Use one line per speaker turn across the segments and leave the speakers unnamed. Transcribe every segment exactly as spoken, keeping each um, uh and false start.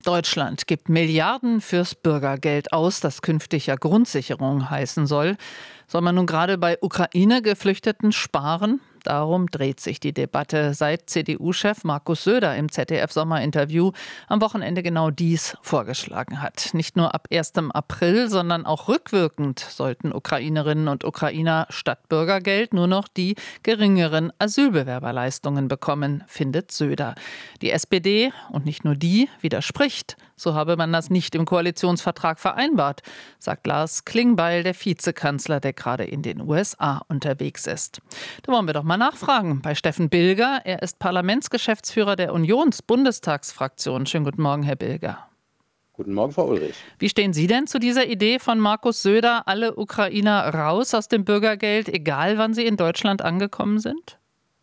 Deutschland gibt Milliarden fürs Bürgergeld aus, das künftig ja Grundsicherung heißen soll. Soll man nun gerade bei Ukraine-Geflüchteten sparen? Darum dreht sich die Debatte, seit C D U-Chef Markus Söder im Z D F-Sommerinterview am Wochenende genau dies vorgeschlagen hat. Nicht nur ab ersten April, sondern auch rückwirkend sollten Ukrainerinnen und Ukrainer statt Bürgergeld nur noch die geringeren Asylbewerberleistungen bekommen, findet Söder. Die S P D, und nicht nur die, widerspricht. So habe man das nicht im Koalitionsvertrag vereinbart, sagt Lars Klingbeil, der Vizekanzler, der gerade in den U S A unterwegs ist. Da wollen wir doch mal nachfragen bei Steffen Bilger. Er ist Parlamentsgeschäftsführer der Unions-Bundestagsfraktion. Schönen guten Morgen, Herr Bilger.
Guten Morgen, Frau Ulrich.
Wie stehen Sie denn zu dieser Idee von Markus Söder, alle Ukrainer raus aus dem Bürgergeld, egal wann sie in Deutschland angekommen sind?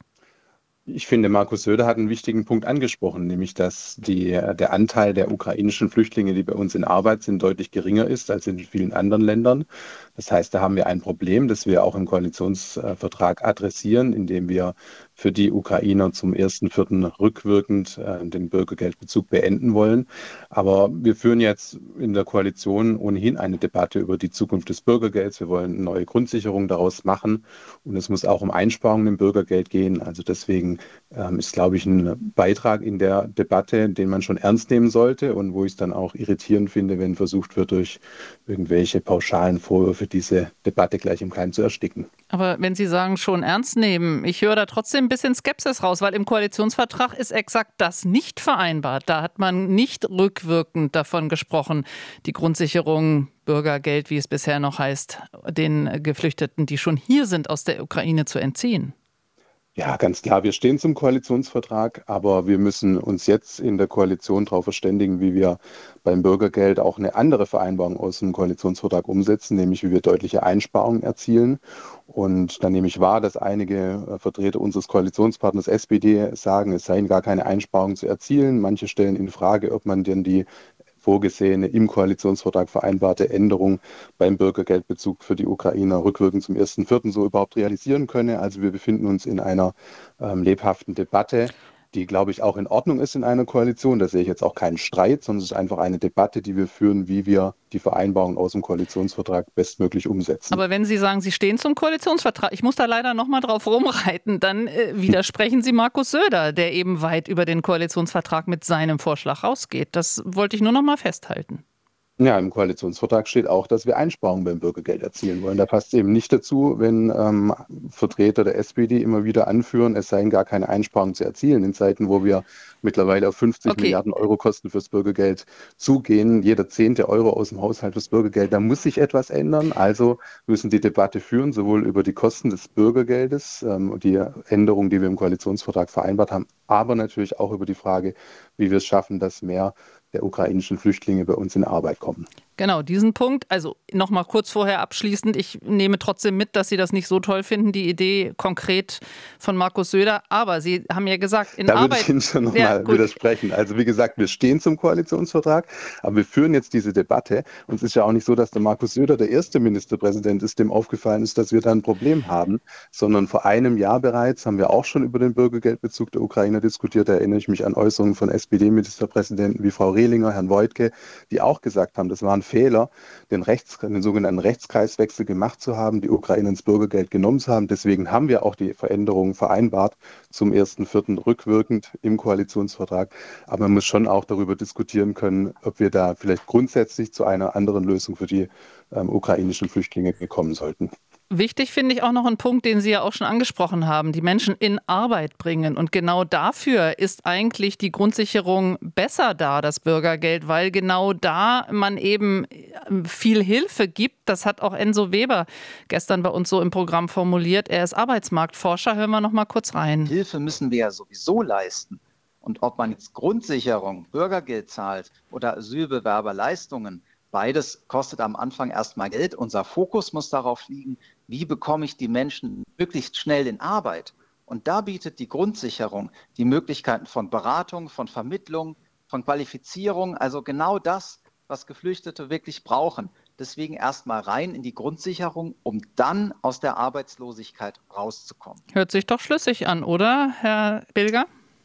Ich finde, Markus Söder hat einen wichtigen Punkt angesprochen, nämlich dass die, der Anteil der ukrainischen Flüchtlinge, die bei uns in Arbeit sind, deutlich geringer ist als in vielen anderen Ländern. Das heißt, da haben wir ein Problem, das wir auch im Koalitionsvertrag adressieren, indem wir für die Ukrainer zum ersten Vierten rückwirkend äh, den Bürgergeldbezug beenden wollen. Aber wir führen jetzt in der Koalition ohnehin eine Debatte über die Zukunft des Bürgergelds. Wir wollen eine neue Grundsicherung daraus machen und es muss auch um Einsparungen im Bürgergeld gehen. Also deswegen ähm, ist, glaube ich, ein Beitrag in der Debatte, den man schon ernst nehmen sollte und wo ich es dann auch irritierend finde, wenn versucht wird, durch irgendwelche pauschalen Vorwürfe diese Debatte gleich im Keim zu ersticken.
Aber wenn Sie sagen, schon ernst nehmen, ich höre da trotzdem ein bisschen Skepsis raus, weil im Koalitionsvertrag ist exakt das nicht vereinbart. Da hat man nicht rückwirkend davon gesprochen, die Grundsicherung, Bürgergeld, wie es bisher noch heißt, den Geflüchteten, die schon hier sind, aus der Ukraine zu entziehen.
Ja, ganz klar, wir stehen zum Koalitionsvertrag, aber wir müssen uns jetzt in der Koalition darauf verständigen, wie wir beim Bürgergeld auch eine andere Vereinbarung aus dem Koalitionsvertrag umsetzen, nämlich wie wir deutliche Einsparungen erzielen. Und dann nehme ich wahr, dass einige Vertreter unseres Koalitionspartners S P D sagen, es seien gar keine Einsparungen zu erzielen. Manche stellen in Frage, ob man denn die vorgesehene, im Koalitionsvertrag vereinbarte Änderung beim Bürgergeldbezug für die Ukrainer rückwirkend zum ersten Vierten so überhaupt realisieren könne. Also wir befinden uns in einer ähm, lebhaften Debatte, die, glaube ich, auch in Ordnung ist in einer Koalition. Da sehe ich jetzt auch keinen Streit, sondern es ist einfach eine Debatte, die wir führen, wie wir die Vereinbarung aus dem Koalitionsvertrag bestmöglich umsetzen.
Aber wenn Sie sagen, Sie stehen zum Koalitionsvertrag, ich muss da leider noch mal drauf rumreiten, dann äh, widersprechen Sie Markus Söder, der eben weit über den Koalitionsvertrag mit seinem Vorschlag rausgeht. Das wollte ich nur noch mal festhalten.
Ja, im Koalitionsvertrag steht auch, dass wir Einsparungen beim Bürgergeld erzielen wollen. Da passt es eben nicht dazu, wenn ähm, Vertreter der S P D immer wieder anführen, es seien gar keine Einsparungen zu erzielen. In Zeiten, wo wir mittlerweile auf fünfzig
Okay.
Milliarden Euro Kosten fürs Bürgergeld zugehen, jeder zehnte Euro aus dem Haushalt fürs Bürgergeld, da muss sich etwas ändern. Also müssen die Debatte führen, sowohl über die Kosten des Bürgergeldes ähm, und die Änderungen, die wir im Koalitionsvertrag vereinbart haben, aber natürlich auch über die Frage, wie wir es schaffen, dass mehr der ukrainischen Flüchtlinge bei uns in Arbeit kommen.
Genau, diesen Punkt, also noch mal kurz vorher abschließend, ich nehme trotzdem mit, dass Sie das nicht so toll finden, die Idee konkret von Markus Söder, aber Sie haben ja gesagt, in
da
Arbeit...
Da würde ich Ihnen schon noch
ja,
mal
gut.
widersprechen. Also wie gesagt, wir stehen zum Koalitionsvertrag, aber wir führen jetzt diese Debatte und es ist ja auch nicht so, dass der Markus Söder der erste Ministerpräsident ist, dem aufgefallen ist, dass wir da ein Problem haben, sondern vor einem Jahr bereits haben wir auch schon über den Bürgergeldbezug der Ukrainer diskutiert. Da erinnere ich mich an Äußerungen von S P D-Ministerpräsidenten wie Frau Rehlinger, Herrn Woidke, die auch gesagt haben, das war ein Fehler, den, Rechts, den sogenannten Rechtskreiswechsel gemacht zu haben, die Ukrainer ins Bürgergeld genommen zu haben. Deswegen haben wir auch die Veränderungen vereinbart zum ersten Vierten rückwirkend im Koalitionsvertrag. Aber man muss schon auch darüber diskutieren können, ob wir da vielleicht grundsätzlich zu einer anderen Lösung für die ähm, ukrainischen Flüchtlinge kommen sollten.
Wichtig finde ich auch noch einen Punkt, den Sie ja auch schon angesprochen haben, die Menschen in Arbeit bringen. Und genau dafür ist eigentlich die Grundsicherung besser da, das Bürgergeld, weil genau da man eben viel Hilfe gibt. Das hat auch Enzo Weber gestern bei uns so im Programm formuliert. Er ist Arbeitsmarktforscher. Hören wir noch mal kurz rein.
Hilfe müssen wir ja sowieso leisten. Und ob man jetzt Grundsicherung, Bürgergeld zahlt oder Asylbewerberleistungen, beides kostet am Anfang erstmal Geld. Unser Fokus muss darauf liegen, wie bekomme ich die Menschen möglichst schnell in Arbeit. Und da bietet die Grundsicherung die Möglichkeiten von Beratung, von Vermittlung, von Qualifizierung, also genau das, was Geflüchtete wirklich brauchen. Deswegen erstmal rein in die Grundsicherung, um dann aus der Arbeitslosigkeit rauszukommen.
Hört sich doch schlüssig an, oder, Herr Bilger?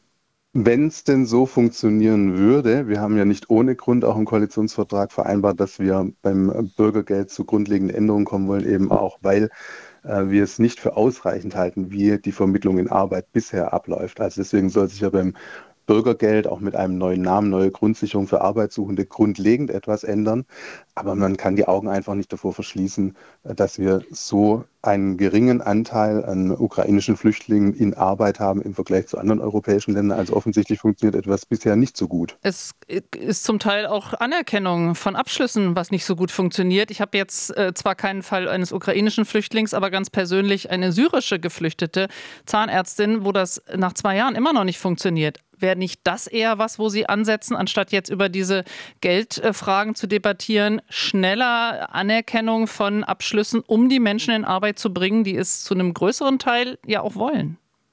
Wenn es denn so funktionieren würde, wir haben ja nicht ohne Grund auch im Koalitionsvertrag vereinbart, dass wir beim Bürgergeld zu grundlegenden Änderungen kommen wollen, eben auch, weil äh, wir es nicht für ausreichend halten, wie die Vermittlung in Arbeit bisher abläuft. Also deswegen soll sich ja beim Bürgergeld auch mit einem neuen Namen, neue Grundsicherung für Arbeitssuchende grundlegend etwas ändern. Aber man kann die Augen einfach nicht davor verschließen, dass wir so einen geringen Anteil an ukrainischen Flüchtlingen in Arbeit haben im Vergleich zu anderen europäischen Ländern. Also offensichtlich funktioniert etwas bisher nicht so gut.
Es ist zum Teil auch Anerkennung von Abschlüssen, was nicht so gut funktioniert. Ich habe jetzt äh, zwar keinen Fall eines ukrainischen Flüchtlings, aber ganz persönlich eine syrische geflüchtete Zahnärztin, wo das nach zwei Jahren immer noch nicht funktioniert. Wäre nicht das eher was, wo Sie ansetzen, anstatt jetzt über diese Geldfragen zu debattieren, schneller Anerkennung von Abschlüssen, um die Menschen in Arbeit zu bringen, die es zu einem größeren Teil ja auch wollen?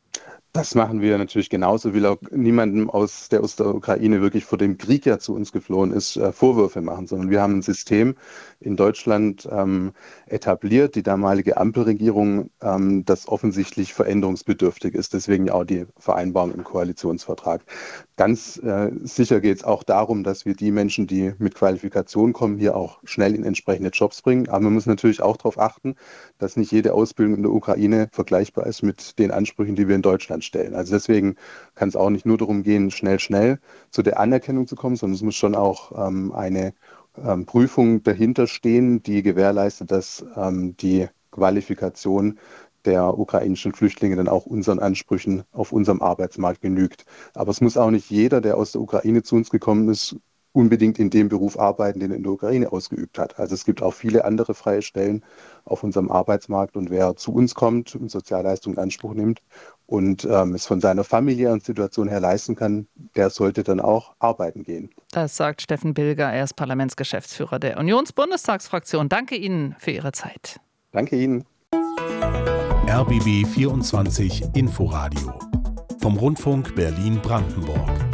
Das machen wir natürlich genauso. Will auch niemandem, aus, der aus der Ukraine wirklich vor dem Krieg ja zu uns geflohen ist, äh, Vorwürfe machen, sondern wir haben ein System in Deutschland ähm, etabliert, die damalige Ampelregierung, ähm, das offensichtlich veränderungsbedürftig ist. Deswegen ja auch die Vereinbarung im Koalitionsvertrag. Ganz äh, sicher geht es auch darum, dass wir die Menschen, die mit Qualifikation kommen, hier auch schnell in entsprechende Jobs bringen. Aber man muss natürlich auch darauf achten, dass nicht jede Ausbildung in der Ukraine vergleichbar ist mit den Ansprüchen, die wir in Deutschland stellen. Also deswegen kann es auch nicht nur darum gehen, schnell, schnell zu der Anerkennung zu kommen, sondern es muss schon auch ähm, eine ähm, Prüfung dahinter stehen, die gewährleistet, dass ähm, die Qualifikation der ukrainischen Flüchtlinge dann auch unseren Ansprüchen auf unserem Arbeitsmarkt genügt. Aber es muss auch nicht jeder, der aus der Ukraine zu uns gekommen ist, unbedingt in dem Beruf arbeiten, den er in der Ukraine ausgeübt hat. Also es gibt auch viele andere freie Stellen auf unserem Arbeitsmarkt und wer zu uns kommt und Sozialleistungen in Anspruch nimmt und ähm, es von seiner familiären Situation her leisten kann, der sollte dann auch arbeiten gehen.
Das sagt Steffen Bilger, er ist Parlamentsgeschäftsführer der Unionsbundestagsfraktion. Danke Ihnen für Ihre Zeit.
Danke Ihnen.
R B B vierundzwanzig Inforadio vom Rundfunk Berlin-Brandenburg.